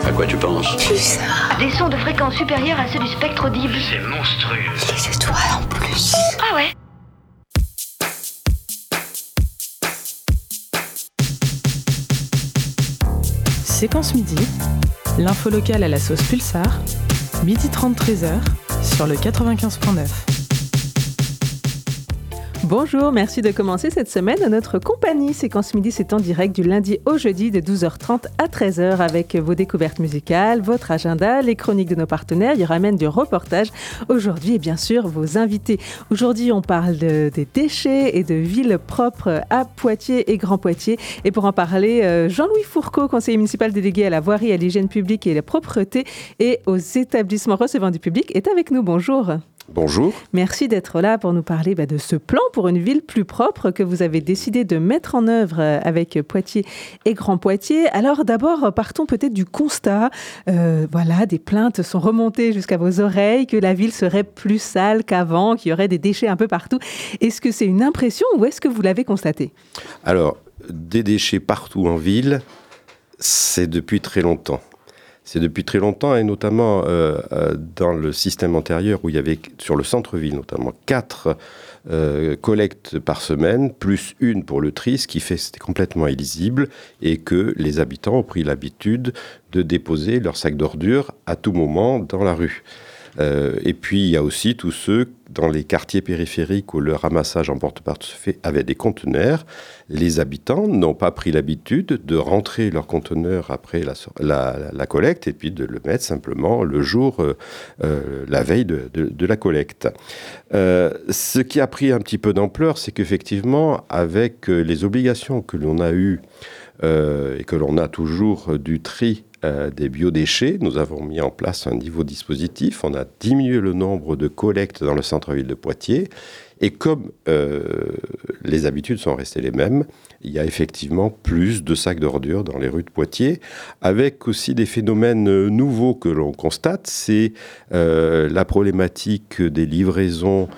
À quoi tu penses? Pulsar. Des sons de fréquence supérieure à ceux du spectre audible. C'est monstrueux. Les étoiles en plus. Ah ouais? Séquence midi, l'info locale à la sauce Pulsar, midi 30, 13h, sur le 95.9. Bonjour, merci de commencer cette semaine à notre compagnie. Séquence midi, c'est en direct du lundi au jeudi de 12h30 à 13h avec vos découvertes musicales, votre agenda, les chroniques de nos partenaires. Il y aura même du reportage aujourd'hui et bien sûr vos invités. Aujourd'hui, on parle des déchets et de villes propres à Poitiers et Grand Poitiers. Et pour en parler, Jean-Louis Fourcault, conseiller municipal délégué à la voirie, à l'hygiène publique et à la propreté et aux établissements recevant du public, est avec nous. Bonjour. Bonjour. Merci d'être là pour nous parler de ce plan pour une ville plus propre que vous avez décidé de mettre en œuvre avec Poitiers et Grand Poitiers. Alors d'abord, partons peut-être du constat. Des plaintes sont remontées jusqu'à vos oreilles que la ville serait plus sale qu'avant, qu'il y aurait des déchets un peu partout. Est-ce que c'est une impression ou est-ce que vous l'avez constaté? Alors, des déchets partout en ville, c'est depuis très longtemps. C'est depuis très longtemps, et notamment dans le système antérieur, où il y avait, sur le centre-ville notamment, 4 collectes par semaine, plus une pour le tri, ce qui fait que c'était complètement illisible, et que les habitants ont pris l'habitude de déposer leur sac d'ordures à tout moment dans la rue. Et puis, il y a aussi tous ceux dans les quartiers périphériques où le ramassage en porte-portefeuille avait des conteneurs. Les habitants n'ont pas pris l'habitude de rentrer leurs conteneurs après la collecte et puis de le mettre simplement le jour, la veille de la collecte. Ce qui a pris un petit peu d'ampleur, c'est qu'effectivement, avec les obligations que l'on a eues et que l'on a toujours du tri des biodéchets, nous avons mis en place un nouveau dispositif. On a diminué le nombre de collectes dans le centre-ville de Poitiers. Et comme les habitudes sont restées les mêmes, il y a effectivement plus de sacs d'ordures dans les rues de Poitiers, avec aussi des phénomènes nouveaux que l'on constate. C'est la problématique des livraisons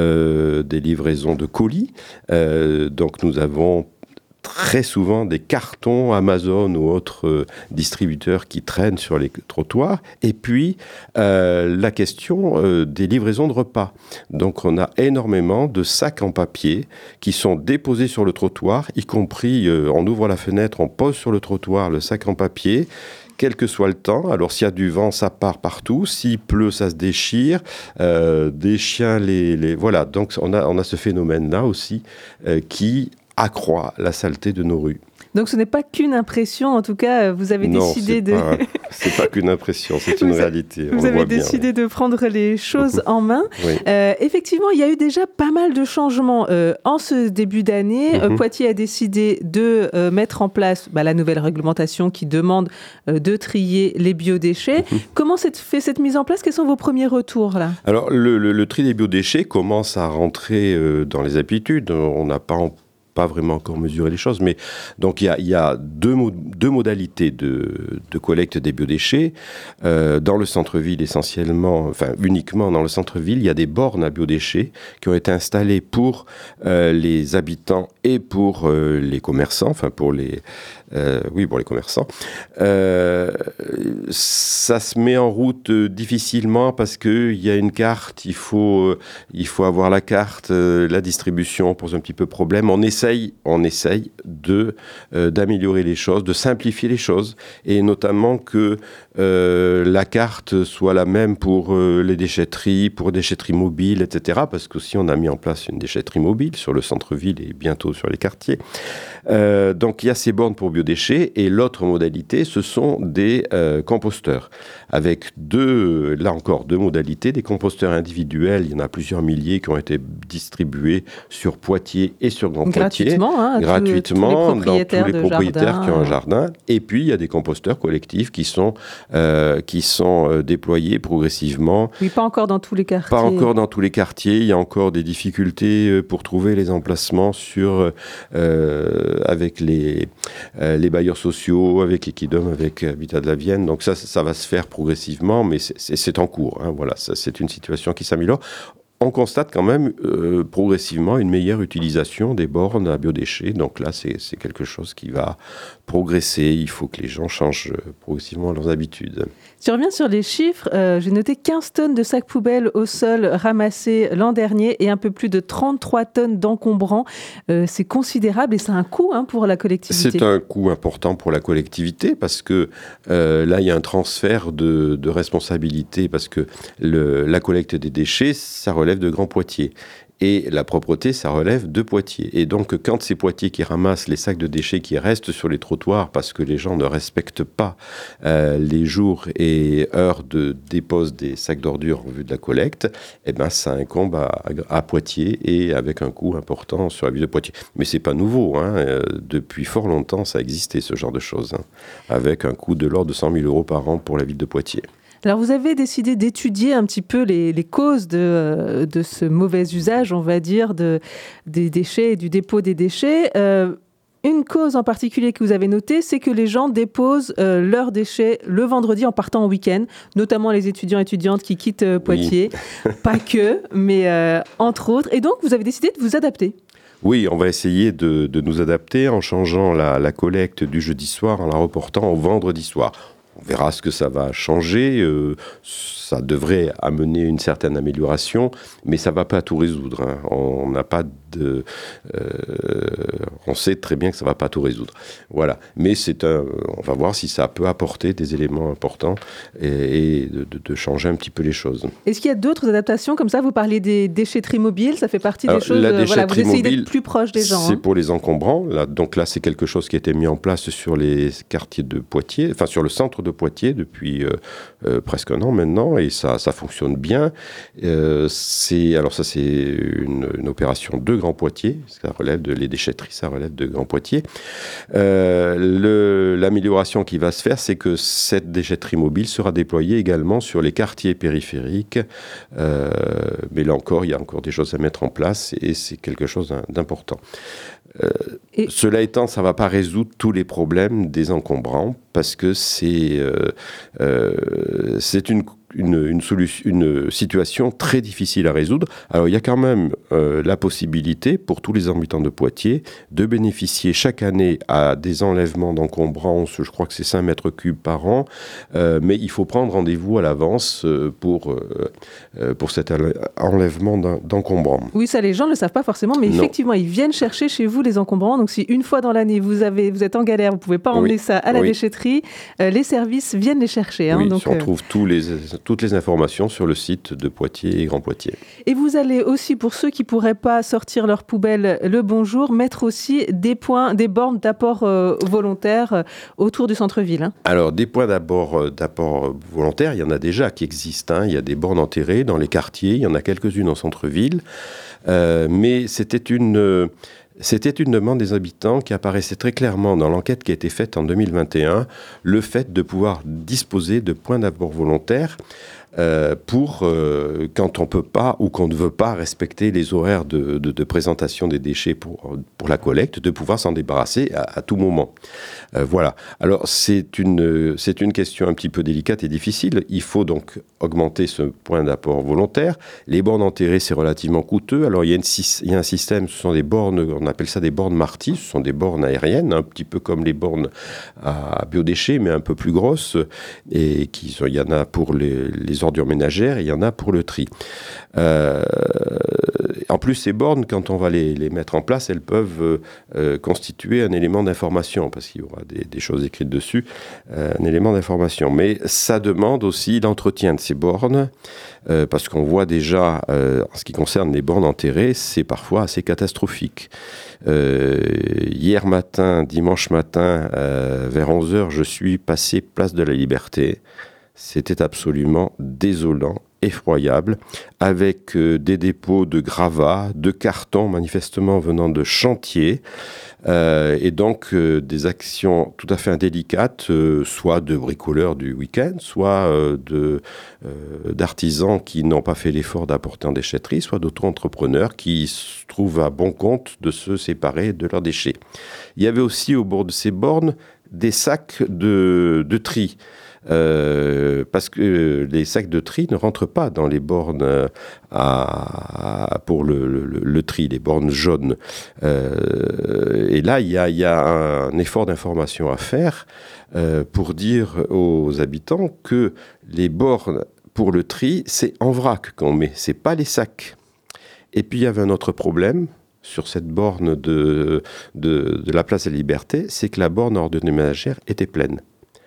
de colis. Donc nous avons très souvent des cartons Amazon ou autres distributeurs qui traînent sur les trottoirs. Et puis, la question des livraisons de repas. Donc, on a énormément de sacs en papier qui sont déposés sur le trottoir, y compris, on ouvre la fenêtre, on pose sur le trottoir le sac en papier, quel que soit le temps. Alors, s'il y a du vent, ça part partout. S'il pleut, ça se déchire. Des chiens, voilà. Donc, on a ce phénomène-là aussi qui accroît la saleté de nos rues. Donc ce n'est pas qu'une impression, en tout cas, vous avez décidé de... Non, c'est pas qu'une impression, c'est une réalité. Vous avez décidé de prendre les choses en main. Oui. Effectivement, il y a eu déjà pas mal de changements. En ce début d'année, Poitiers a décidé de mettre en place la nouvelle réglementation qui demande de trier les biodéchets. Comment s'est fait cette mise en place? Quels sont vos premiers retours là? Alors, le tri des biodéchets commence à rentrer dans les habitudes. On n'a pas vraiment encore mesurer les choses, mais donc il y a deux modalités de collecte des biodéchets. Dans le centre-ville uniquement dans le centre-ville, il y a des bornes à biodéchets qui ont été installées pour les habitants et pour les commerçants, pour les commerçants. Ça se met en route difficilement parce qu'il y a une carte, il faut avoir la carte, la distribution pose un petit peu problème. On essaye d'améliorer les choses, de simplifier les choses, et notamment que la carte soit la même pour les déchetteries, pour déchetteries mobiles, etc. Parce qu'aussi on a mis en place une déchetterie mobile sur le centre-ville et bientôt sur les quartiers. Donc il y a ces bornes pour biodéchets, et l'autre modalité, ce sont des composteurs, avec deux modalités, des composteurs individuels. Il y en a plusieurs milliers qui ont été distribués sur Poitiers et sur Grand Poitiers. Gratuitement, tous les propriétaires qui ont un jardin. Et puis il y a des composteurs collectifs qui sont déployés progressivement. Oui, pas encore dans tous les quartiers. Pas encore dans tous les quartiers. Il y a encore des difficultés pour trouver les emplacements avec les bailleurs sociaux, avec Equidom, avec Habitat de la Vienne. Donc ça va se faire progressivement, mais c'est en cours. Voilà, ça, c'est une situation qui s'améliore. on constate quand même progressivement une meilleure utilisation des bornes à biodéchets. Donc là, c'est quelque chose qui va progresser. Il faut que les gens changent progressivement leurs habitudes. Si on revient sur les chiffres, j'ai noté 15 tonnes de sacs poubelles au sol ramassés l'an dernier et un peu plus de 33 tonnes d'encombrants. C'est considérable et ça a un coût pour la collectivité. C'est un coût important pour la collectivité parce que là, il y a un transfert de responsabilité parce que la collecte des déchets, ça relève de Grand Poitiers. Et la propreté, ça relève de Poitiers. Et donc, quand c'est Poitiers qui ramasse les sacs de déchets qui restent sur les trottoirs parce que les gens ne respectent pas les jours et heures de dépose des sacs d'ordures en vue de la collecte, eh ben, ça incombe à Poitiers et avec un coût important sur la ville de Poitiers. Mais c'est pas nouveau. Depuis fort longtemps, ça existait, ce genre de choses, avec un coût de l'ordre de 100 000 € par an pour la ville de Poitiers. Alors, vous avez décidé d'étudier un petit peu les causes de ce mauvais usage, on va dire, des déchets et du dépôt des déchets. Une cause en particulier que vous avez notée, c'est que les gens déposent leurs déchets le vendredi en partant en week-end, notamment les étudiants et étudiantes qui quittent Poitiers. Oui. Pas que, mais entre autres. Et donc, vous avez décidé de vous adapter. Oui, on va essayer de nous adapter en changeant la collecte du jeudi soir, en la reportant au vendredi soir. On verra ce que ça va changer. Ça devrait amener une certaine amélioration, mais ça ne va pas tout résoudre. On n'a pas de... on sait très bien que ça ne va pas tout résoudre. Voilà. Mais on va voir si ça peut apporter des éléments importants et de changer un petit peu les choses. Est-ce qu'il y a d'autres adaptations comme ça ? Vous parlez des déchetteries mobiles, ça fait partie des choses... vous essayez d'être plus proche des gens. C'est pour les encombrants. Donc là, c'est quelque chose qui a été mis en place sur les quartiers de Poitiers, enfin sur le centre de Poitiers depuis presque un an maintenant, et ça fonctionne bien. C'est une opération de Grand Poitiers, ça relève les déchetteries, ça relève de Grand Poitiers. L'amélioration qui va se faire, c'est que cette déchetterie mobile sera déployée également sur les quartiers périphériques. Mais là encore, il y a encore des choses à mettre en place et c'est quelque chose d'important. Cela étant, ça ne va pas résoudre tous les problèmes des encombrants parce que c'est une situation très difficile à résoudre. Alors, il y a quand même la possibilité pour tous les habitants de Poitiers de bénéficier chaque année à des enlèvements d'encombrants. Je crois que c'est 5 mètres cubes par an, mais il faut prendre rendez-vous à l'avance pour cet enlèvement d'encombrants. Oui, ça, les gens ne le savent pas forcément, mais effectivement, ils viennent chercher chez vous les encombrants. Donc, si une fois dans l'année, vous êtes en galère, vous ne pouvez pas emmener ça à la déchetterie, les services viennent les chercher. Oui, donc, on trouve toutes les informations sur le site de Poitiers et Grand Poitiers. Et vous allez aussi, pour ceux qui ne pourraient pas sortir leurs poubelles le bonjour, mettre aussi des bornes d'apport volontaire autour du centre-ville. Alors, des points d'apport volontaire, il y en a déjà qui existent. Il y a des bornes enterrées dans les quartiers, il y en a quelques-unes en centre-ville. Mais c'était une demande des habitants qui apparaissait très clairement dans l'enquête qui a été faite en 2021, le fait de pouvoir disposer de points d'apport volontaires pour quand on ne peut pas ou qu'on ne veut pas respecter les horaires de présentation des déchets pour la collecte, de pouvoir s'en débarrasser à tout moment. Voilà. Alors, c'est une question un petit peu délicate et difficile. Il faut donc augmenter ce point d'apport volontaire. Les bornes enterrées, c'est relativement coûteux. Alors, il y a un système, ce sont des bornes, on appelle ça des bornes Marty, ce sont des bornes aériennes, un petit peu comme les bornes à biodéchets, mais un peu plus grosses. Et il y en a pour les ordures ménagères et il y en a pour le tri. En plus, ces bornes, quand on va les mettre en place, elles peuvent constituer un élément d'information, parce qu'il y aura des choses écrites dessus, un élément d'information. Mais ça demande aussi l'entretien de ces bornes, parce qu'on voit déjà, en ce qui concerne les bornes enterrées, c'est parfois assez catastrophique. Hier matin, dimanche matin, vers 11h, je suis passé place de la Liberté. C'était absolument désolant, effroyable, avec des dépôts de gravats, de cartons manifestement venant de chantiers, et donc des actions tout à fait indélicates, soit de bricoleurs du week-end, soit d'artisans qui n'ont pas fait l'effort d'apporter en déchetterie, soit d'auto-entrepreneurs qui se trouvent à bon compte de se séparer de leurs déchets. Il y avait aussi au bord de ces bornes des sacs de tri. Parce que les sacs de tri ne rentrent pas dans les bornes pour le tri, les bornes jaunes. Et là, il y a un effort d'information à faire pour dire aux habitants que les bornes pour le tri, c'est en vrac qu'on met, c'est pas les sacs. Et puis il y avait un autre problème sur cette borne de la place de la Liberté, c'est que la borne ordures ménagères était pleine.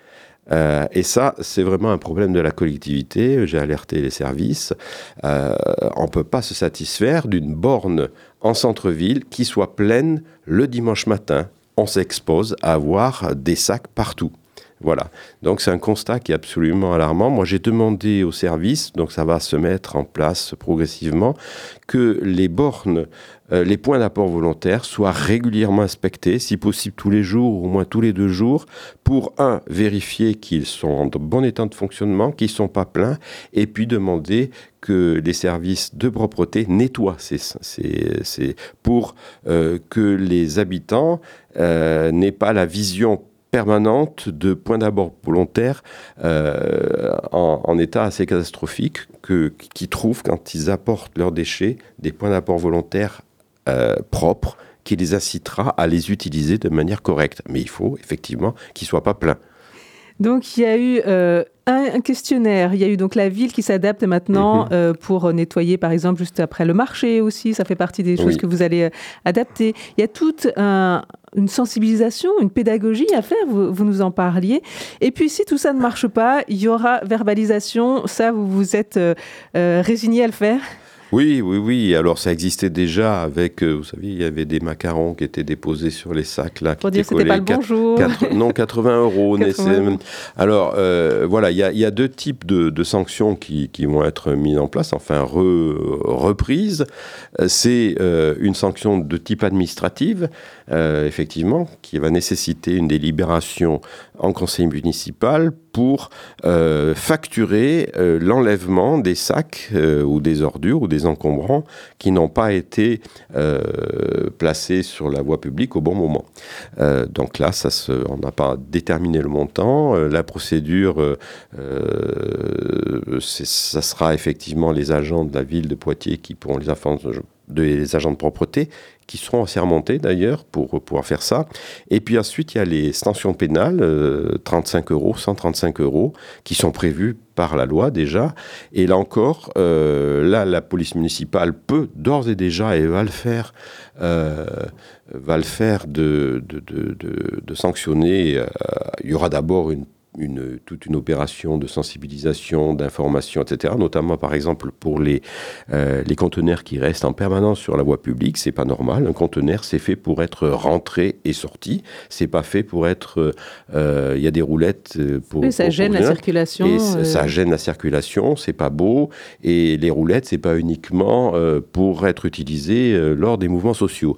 Et ça, c'est vraiment un problème de la collectivité. J'ai alerté les services. On ne peut pas se satisfaire d'une borne en centre-ville qui soit pleine le dimanche matin. On s'expose à avoir des sacs partout. Voilà. Donc, c'est un constat qui est absolument alarmant. Moi, j'ai demandé aux services, donc ça va se mettre en place progressivement, que les bornes, les points d'apport volontaires soient régulièrement inspectés, si possible tous les jours ou au moins tous les 2 jours, pour vérifier qu'ils sont en bon état de fonctionnement, qu'ils ne sont pas pleins, et puis demander que les services de propreté nettoient pour que les habitants n'aient pas la vision permanente de points d'abord volontaires en état assez catastrophique qui trouvent, quand ils apportent leurs déchets, des points d'apport volontaires propres qui les incitera à les utiliser de manière correcte. Mais il faut effectivement qu'ils ne soient pas pleins. Donc, il y a eu un questionnaire. Il y a eu donc la ville qui s'adapte maintenant pour nettoyer, par exemple, juste après le marché aussi. Ça fait partie des choses que vous allez adapter. Il y a toute une sensibilisation, une pédagogie à faire. Vous nous en parliez. Et puis, si tout ça ne marche pas, il y aura verbalisation. Ça, vous vous êtes résigné à le faire ? Oui. Alors, ça existait déjà avec, vous savez, il y avait des macarons qui étaient déposés sur les sacs, là. Pour dire que c'était pas le bonjour. 80 €. Alors, voilà, il y a 2 types de sanctions qui vont être mises en place, enfin, reprises. C'est une sanction de type administrative, effectivement, qui va nécessiter une délibération en conseil municipal pour facturer l'enlèvement des sacs ou des ordures ou des encombrants qui n'ont pas été placés sur la voie publique au bon moment. Donc là, on n'a pas déterminé le montant. La procédure, ça sera effectivement les agents de la ville de Poitiers qui pourront, les agents de propreté, qui seront assermentés d'ailleurs pour pouvoir faire ça. Et puis ensuite, il y a les sanctions pénales, 35 €, 135 €, qui sont prévues par la loi déjà. Et là encore, la police municipale peut d'ores et déjà, et va le faire de sanctionner. Il y aura d'abord toute une opération de sensibilisation, d'information, etc. Notamment, par exemple, pour les conteneurs qui restent en permanence sur la voie publique. C'est pas normal. Un conteneur, c'est fait pour être rentré et sorti. C'est pas fait pour être... Il y a des roulettes pour... ça gêne la circulation. Et ça gêne la circulation, c'est pas beau. Et les roulettes, c'est pas uniquement pour être utilisées lors des mouvements sociaux.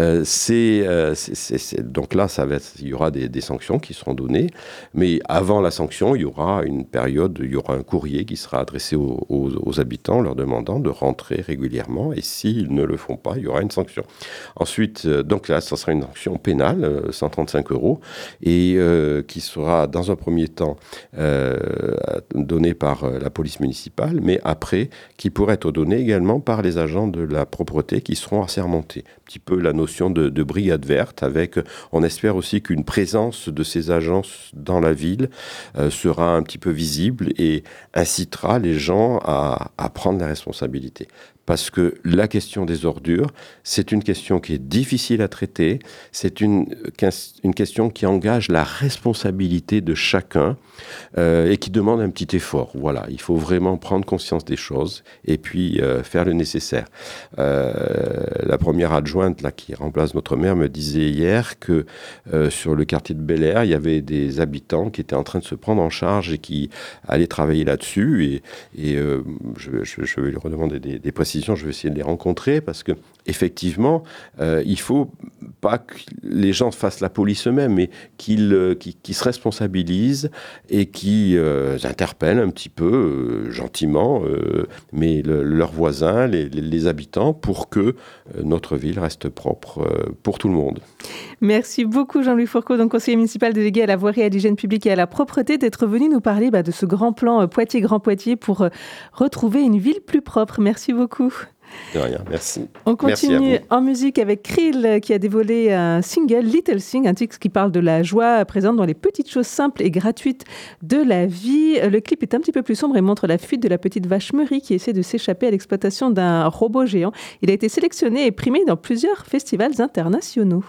Donc là, il y aura des sanctions qui seront données. Mais avant la sanction, il y aura une période, il y aura un courrier qui sera adressé aux habitants leur demandant de rentrer régulièrement, et s'ils ne le font pas, il y aura une sanction. Ensuite, donc là, ça sera une sanction pénale, 135 €, et qui sera dans un premier temps donnée par la police municipale, mais après, qui pourrait être donnée également par les agents de la propreté qui seront assermentés. Un petit peu la notion de brigade verte, avec, on espère aussi qu'une présence de ces agents dans la ville sera un petit peu visible et incitera les gens à prendre la responsabilité. Parce que la question des ordures, c'est une question qui est difficile à traiter, c'est une question qui engage la responsabilité de chacun et qui demande un petit effort. Voilà, il faut vraiment prendre conscience des choses et puis faire le nécessaire. La première adjointe là, qui remplace notre maire me disait hier que sur le quartier de Bel-Air, il y avait des habitants qui étaient en train de se prendre en charge et qui allaient travailler là-dessus. Et je vais lui redemander des précisions décision, je vais essayer de les rencontrer parce que effectivement, il faut pas que les gens fassent la police eux-mêmes, mais qu'ils se responsabilisent et qu'ils interpellent un petit peu, gentiment, mais leurs voisins, les habitants, pour que notre ville reste propre pour tout le monde. Merci beaucoup Jean-Louis Fourcault, donc conseiller municipal délégué à la voirie, à l'hygiène publique et à la propreté, d'être venu nous parler de ce grand plan Poitiers-Grand Poitiers pour retrouver une ville plus propre. Merci beaucoup. De rien, merci. On continue en musique avec Krill qui a dévoilé un single, Little Thing, un titre qui parle de la joie présente dans les petites choses simples et gratuites de la vie. Le clip est un petit peu plus sombre et montre la fuite de la petite vache Murray qui essaie de s'échapper à l'exploitation d'un robot géant. Il a été sélectionné et primé dans plusieurs festivals internationaux.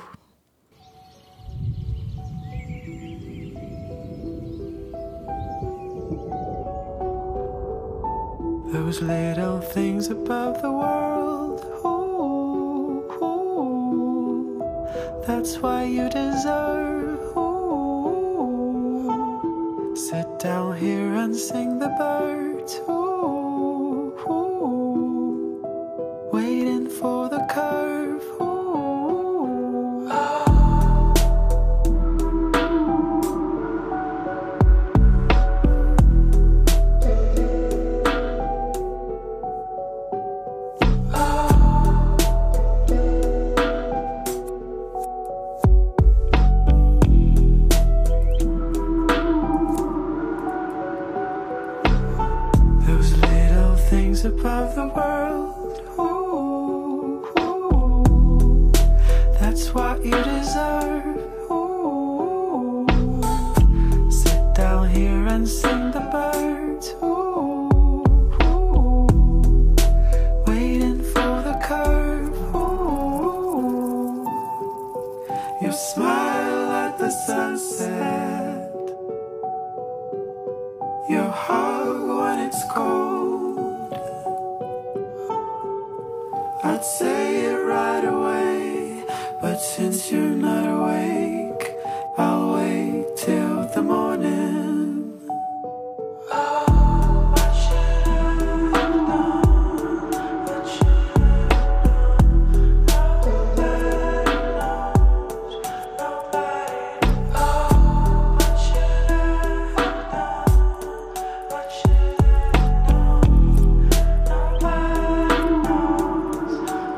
Those little things above the world, ooh, ooh, that's why you deserve, ooh, sit down here and sing the birds, ooh, ooh, waiting for the curve, ooh. Above the world, ooh, ooh, that's what you deserve, ooh, sit down here and sing the birds, ooh, ooh, waiting for the curve, ooh, you smile at the sunset, your hug when it's cold. I'd say it right away, but since you're not awake, I'll wait till the morning. Oh, what should I have done? What should I have done? Nobody knows, nobody. Oh, what should I have done? What should I have done? Nobody knows.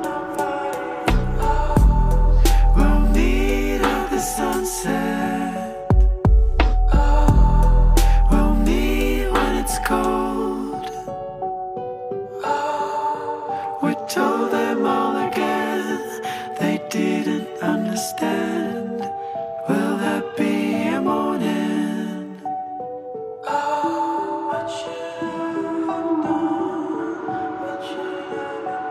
We'll meet at the sunset. We'll meet when it's cold. We told them all again, they didn't understand. Will there be a morning? What should I have done? What should I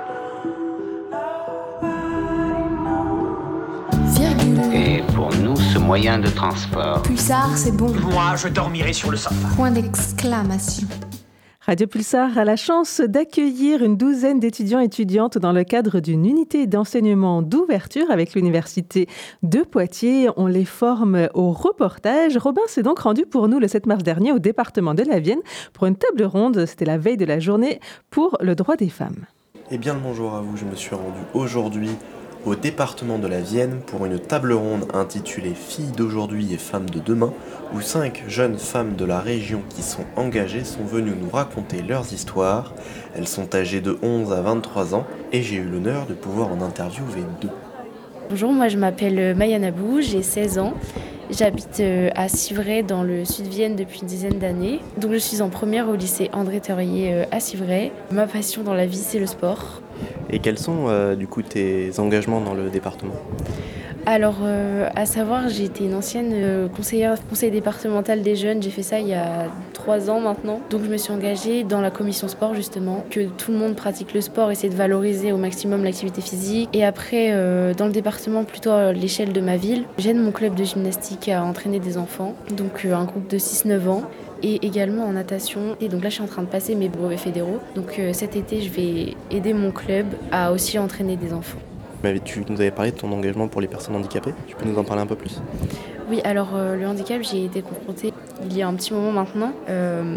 have done? Et pour nous, ce moyen de transport. Pulsar, c'est bon. Moi, je dormirai sur le sofa. Point d'exclamation. Radio Pulsar a la chance d'accueillir une douzaine d'étudiants et étudiantes dans le cadre d'une unité d'enseignement d'ouverture avec l'Université de Poitiers. On les forme au reportage. Robin s'est donc rendu pour nous le 7 mars dernier au département de la Vienne pour une table ronde. C'était la veille de la journée pour le droit des femmes. Eh bien le bonjour à vous, je me suis rendu aujourd'hui au département de la Vienne pour une table ronde intitulée « Filles d'aujourd'hui et femmes de demain » où 5 jeunes femmes de la région qui sont engagées sont venues nous raconter leurs histoires. Elles sont âgées de 11 à 23 ans et j'ai eu l'honneur de pouvoir en interviewer 2. Bonjour, moi je m'appelle Maya Nabou, j'ai 16 ans. J'habite à Civray dans le sud de Vienne depuis une dizaine d'années. Donc je suis en première au lycée André Theuriet à Civray. Ma passion dans la vie, c'est le sport. Et quels sont du coup tes engagements dans le département ? Alors, à savoir, j'ai été une ancienne conseil départemental des jeunes. J'ai fait ça il y a 3 ans maintenant. Donc, je me suis engagée dans la commission sport, justement, que tout le monde pratique le sport, essayer de valoriser au maximum l'activité physique. Et après, dans le département, plutôt à l'échelle de ma ville, j'aide mon club de gymnastique à entraîner des enfants. Donc, un groupe de 6-9 ans. Et également en natation. Et donc là, je suis en train de passer mes brevets fédéraux. Donc, cet été, je vais aider mon club à aussi entraîner des enfants. Tu nous avais parlé de ton engagement pour les personnes handicapées. Tu peux nous en parler un peu plus ? Oui, alors le handicap, j'y ai été confrontée il y a un petit moment maintenant.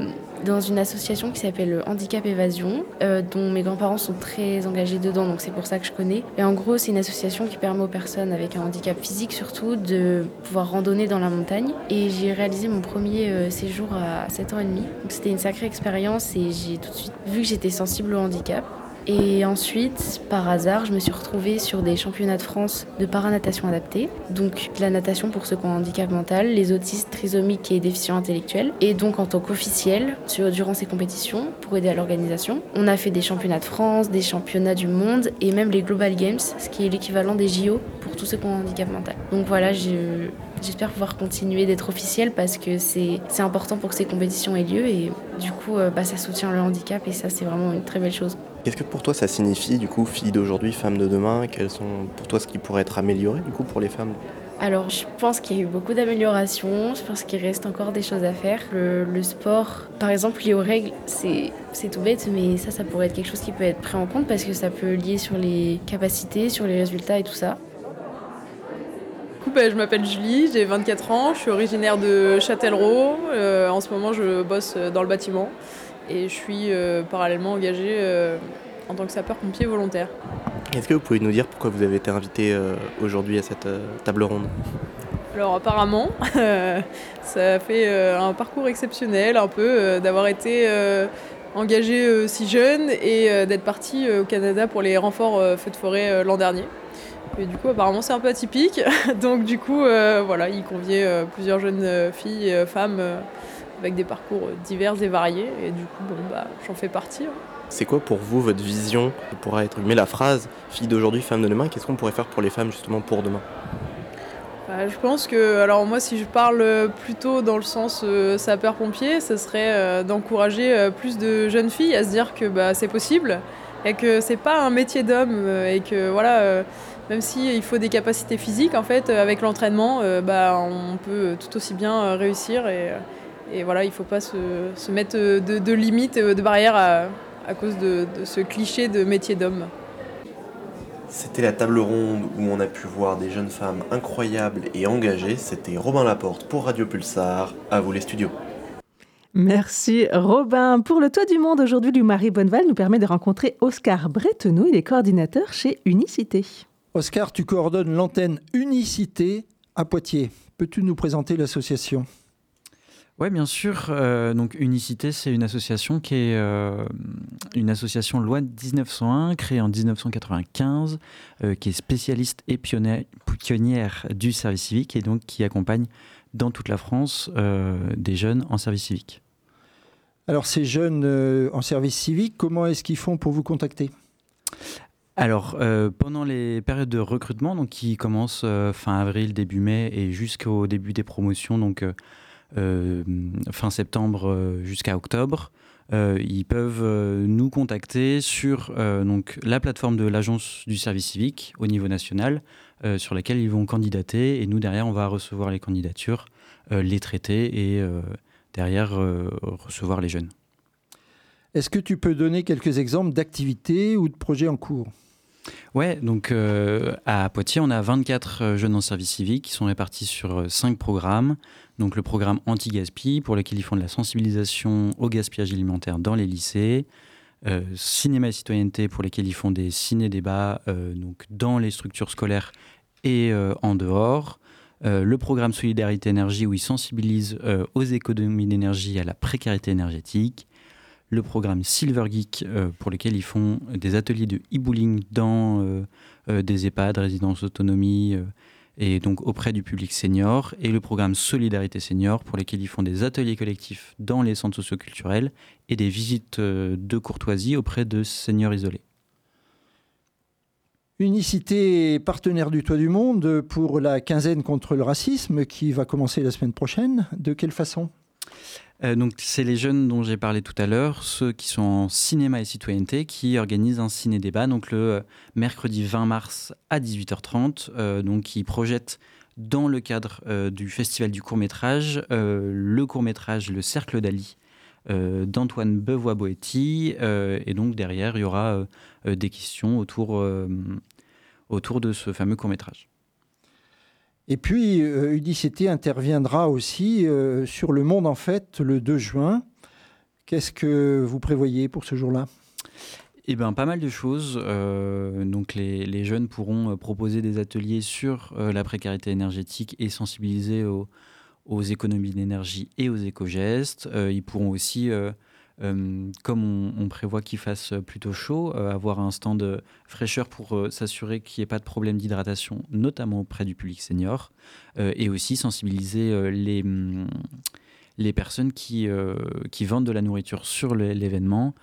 dans une association qui s'appelle Handicap Évasion, dont mes grands-parents sont très engagés dedans, donc c'est pour ça que je connais. Et en gros, c'est une association qui permet aux personnes avec un handicap physique surtout de pouvoir randonner dans la montagne. Et j'ai réalisé mon premier séjour à 7 ans et demi. Donc c'était une sacrée expérience et j'ai tout de suite vu que j'étais sensible au handicap. Et ensuite, par hasard, je me suis retrouvée sur des championnats de France de paranatation adaptée. Donc de la natation pour ceux qui ont un handicap mental, les autistes, trisomiques et déficients intellectuels. Et donc en tant qu'officiel, durant ces compétitions, pour aider à l'organisation, on a fait des championnats de France, des championnats du monde et même les Global Games, ce qui est l'équivalent des JO pour tous ceux qui ont un handicap mental. Donc voilà, j'espère pouvoir continuer d'être officielle parce que c'est important pour que ces compétitions aient lieu et du coup ça soutient le handicap et ça c'est vraiment une très belle chose. Qu'est-ce que pour toi ça signifie du coup fille d'aujourd'hui, femme de demain? Quels sont pour toi ce qui pourrait être amélioré du coup pour les femmes? Alors je pense qu'il y a eu beaucoup d'améliorations, je pense qu'il reste encore des choses à faire. Le sport, par exemple lié aux règles, c'est tout bête mais ça pourrait être quelque chose qui peut être pris en compte parce que ça peut lier sur les capacités, sur les résultats et tout ça. Je m'appelle Julie, j'ai 24 ans, je suis originaire de Châtellerault. En ce moment, je bosse dans le bâtiment et je suis parallèlement engagée en tant que sapeur-pompier volontaire. Est-ce que vous pouvez nous dire pourquoi vous avez été invitée aujourd'hui à cette table ronde? Alors apparemment, ça fait un parcours exceptionnel un peu d'avoir été engagée si jeune et d'être partie au Canada pour les renforts feux de forêt l'an dernier. Et du coup, apparemment, c'est un peu atypique. Donc, du coup, il conviait plusieurs jeunes filles, femmes, avec des parcours divers et variés. Et du coup, j'en fais partie. C'est quoi pour vous votre vision? Ça pourrait être la phrase « fille d'aujourd'hui, femme de demain ». Qu'est-ce qu'on pourrait faire pour les femmes, justement, pour demain? Je pense que, alors moi, si je parle plutôt dans le sens sapeur-pompier, ce serait d'encourager plus de jeunes filles à se dire que c'est possible et que c'est pas un métier d'homme et que, même s'il faut des capacités physiques, en fait, avec l'entraînement, on peut tout aussi bien réussir. Et il ne faut pas se mettre de limites, de barrières à cause de ce cliché de métier d'homme. C'était la table ronde où on a pu voir des jeunes femmes incroyables et engagées. C'était Robin Laporte pour Radio Pulsar. À vous les studios. Merci Robin. Pour le Toit du Monde, aujourd'hui, Louis-Marie Bonneval nous permet de rencontrer Oscar Bretenoux. Il est coordinateur chez Unicité. Oscar, tu coordonnes l'antenne Unicité à Poitiers. Peux-tu nous présenter l'association ? Oui, bien sûr. Donc Unicité, c'est une association qui est une association loi de 1901, créée en 1995, qui est spécialiste et pionnière du service civique et donc qui accompagne dans toute la France des jeunes en service civique. Alors ces jeunes en service civique, comment est-ce qu'ils font pour vous contacter ? Alors, pendant les périodes de recrutement, donc qui commencent fin avril, début mai et jusqu'au début des promotions, donc fin septembre jusqu'à octobre, ils peuvent nous contacter sur donc, la plateforme de l'Agence du service civique au niveau national, sur laquelle ils vont candidater. Et nous, derrière, on va recevoir les candidatures, les traiter et derrière recevoir les jeunes. Est-ce que tu peux donner quelques exemples d'activités ou de projets en cours ? Ouais, donc à Poitiers, on a 24 jeunes en service civique qui sont répartis sur 5 programmes. Donc le programme anti-gaspi, pour lequel ils font de la sensibilisation au gaspillage alimentaire dans les lycées. Cinéma et citoyenneté, pour lesquels ils font des ciné-débats donc dans les structures scolaires et en dehors. Le programme Solidarité Énergie, où ils sensibilisent aux économies d'énergie et à la précarité énergétique. Le programme Silver Geek, pour lequel ils font des ateliers de e-bowling dans des EHPAD, résidences d'autonomie, et donc auprès du public senior. Et le programme Solidarité Senior, pour lesquels ils font des ateliers collectifs dans les centres socioculturels et des visites de courtoisie auprès de seniors isolés. Unicité est partenaire du Toit du Monde pour la quinzaine contre le racisme qui va commencer la semaine prochaine. De quelle façon ? Donc, c'est les jeunes dont j'ai parlé tout à l'heure, ceux qui sont en cinéma et citoyenneté, qui organisent un ciné-débat donc le mercredi 20 mars à 18h30, donc qui projettent dans le cadre du festival du court-métrage, le court-métrage Le Cercle d'Ali d'Antoine Bevois-Boetti, et donc derrière il y aura des questions autour de ce fameux court-métrage. Et puis, Unicité interviendra aussi sur Le Monde en Fête le 2 juin. Qu'est-ce que vous prévoyez pour ce jour-là ? Eh bien, pas mal de choses. Donc, les jeunes pourront proposer des ateliers sur la précarité énergétique et sensibiliser aux économies d'énergie et aux éco-gestes. Ils pourront aussi, comme on prévoit qu'il fasse plutôt chaud, avoir un stand fraîcheur pour s'assurer qu'il n'y ait pas de problème d'hydratation, notamment auprès du public senior, et aussi sensibiliser les personnes qui vendent de la nourriture sur l'événement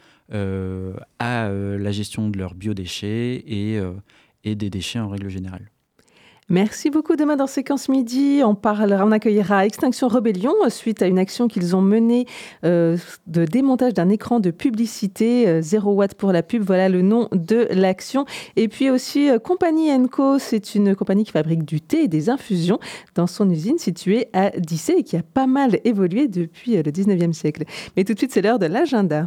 à la gestion de leurs biodéchets et des déchets en règle générale. Merci beaucoup. Demain, dans Séquence Midi, on accueillera Extinction Rebellion suite à une action qu'ils ont menée de démontage d'un écran de publicité. 0 watts pour la pub, voilà le nom de l'action. Et puis aussi Compagnie & Co, c'est une compagnie qui fabrique du thé et des infusions dans son usine située à Dissé et qui a pas mal évolué depuis le 19e siècle. Mais tout de suite, c'est l'heure de l'agenda.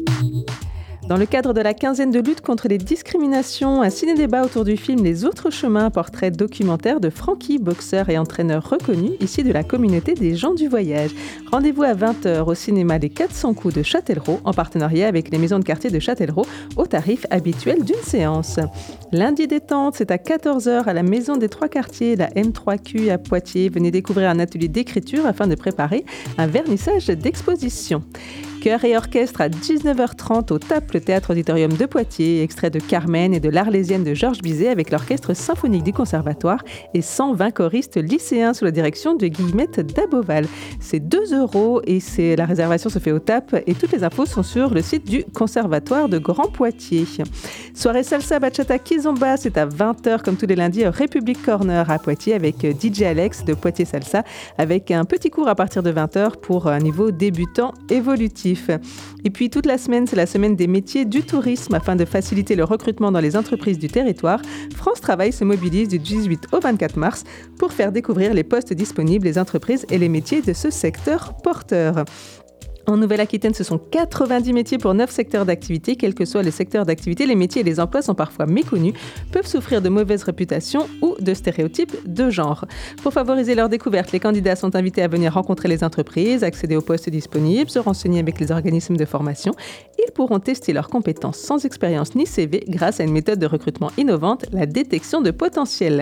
Dans le cadre de la quinzaine de lutte contre les discriminations, un ciné-débat autour du film Les Autres Chemins, portrait documentaire de Francky, boxeur et entraîneur reconnu, issu de la communauté des gens du voyage. Rendez-vous à 20h au cinéma Les 400 coups de Châtellerault, en partenariat avec les maisons de quartier de Châtellerault, au tarif habituel d'une séance. Lundi détente, c'est à 14h à la maison des Trois Quartiers, la M3Q à Poitiers. Venez découvrir un atelier d'écriture afin de préparer un vernissage d'exposition. Chœur et orchestre à 19h30 au TAP, le Théâtre Auditorium de Poitiers, extrait de Carmen et de l'Arlésienne de Georges Bizet avec l'Orchestre Symphonique du Conservatoire et 120 choristes lycéens sous la direction de Guillemette Daboval. C'est 2 € et la réservation se fait au TAP et toutes les infos sont sur le site du Conservatoire de Grand Poitiers. Soirée salsa bachata kizomba, c'est à 20h comme tous les lundis au République Corner à Poitiers avec DJ Alex de Poitiers Salsa avec un petit cours à partir de 20h pour un niveau débutant évolutif. Et puis toute la semaine, c'est la semaine des métiers du tourisme. Afin de faciliter le recrutement dans les entreprises du territoire, France Travail se mobilise du 18 au 24 mars pour faire découvrir les postes disponibles, les entreprises et les métiers de ce secteur porteur. En Nouvelle-Aquitaine, ce sont 90 métiers pour 9 secteurs d'activité. Quels que soient les secteurs d'activité, les métiers et les emplois sont parfois méconnus, peuvent souffrir de mauvaise réputation ou de stéréotypes de genre. Pour favoriser leur découverte, les candidats sont invités à venir rencontrer les entreprises, accéder aux postes disponibles, se renseigner avec les organismes de formation. Ils pourront tester leurs compétences sans expérience ni CV grâce à une méthode de recrutement innovante, la détection de potentiel.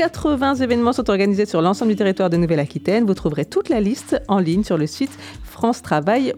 80 événements sont organisés sur l'ensemble du territoire de Nouvelle-Aquitaine. Vous trouverez toute la liste en ligne sur le site francetravail.fr.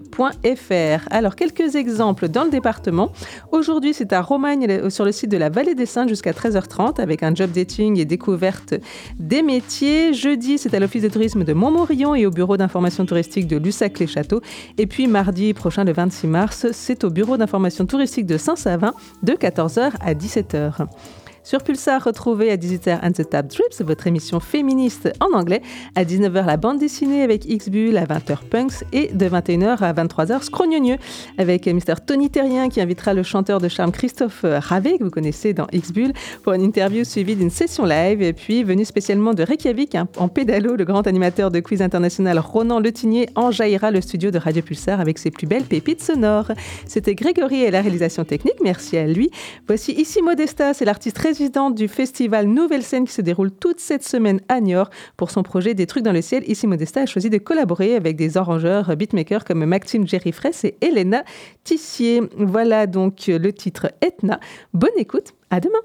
Alors, quelques exemples dans le département. Aujourd'hui, c'est à Romagne, sur le site de la Vallée des Saintes, jusqu'à 13h30, avec un job dating et découverte des métiers. Jeudi, c'est à l'Office de tourisme de Montmorillon et au Bureau d'information touristique de Lussac-les-Châteaux. Et puis, mardi prochain, le 26 mars, c'est au Bureau d'information touristique de Saint-Savin, de 14h à 17h. Sur Pulsar, retrouvez à 18h And the Tap Drips, votre émission féministe en anglais. À 19h, la bande dessinée avec X-Bull, à 20h Punks et de 21h à 23h Scrognonieux avec Mr. Tony Terrien qui invitera le chanteur de charme Christophe Ravet, que vous connaissez dans X-Bull, pour une interview suivie d'une session live. Et puis, venu spécialement de Reykjavik, en pédalo, le grand animateur de quiz international Ronan Letinier enjaillera le studio de Radio Pulsar avec ses plus belles pépites sonores. C'était Grégory et la réalisation technique, merci à lui. Voici Ici Modesta, c'est l'artiste résidente du festival Nouvelle Scène qui se déroule toute cette semaine à Niort. Pour son projet Des trucs dans le ciel, Ici Modesta a choisi de collaborer avec des arrangeurs beatmakers comme Maxime Jerry-Fraisse et Elena Tissier. Voilà donc le titre Etna. Bonne écoute, à demain.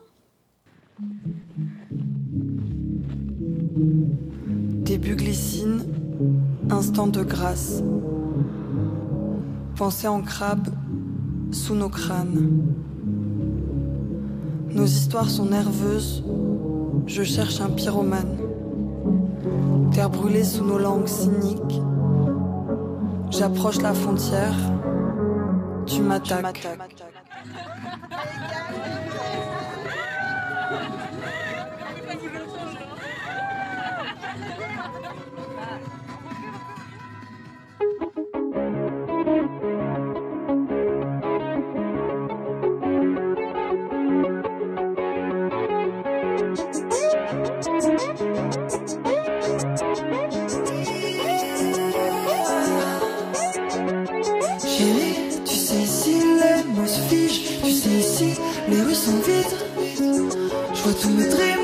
Début glycine, instant de grâce. Pensée en crabe, sous nos crânes. Nos histoires sont nerveuses, je cherche un pyromane. Terre brûlée sous nos langues cyniques. J'approche la frontière, tu m'attaques. Les rues sont vides, je vois tous mes dreams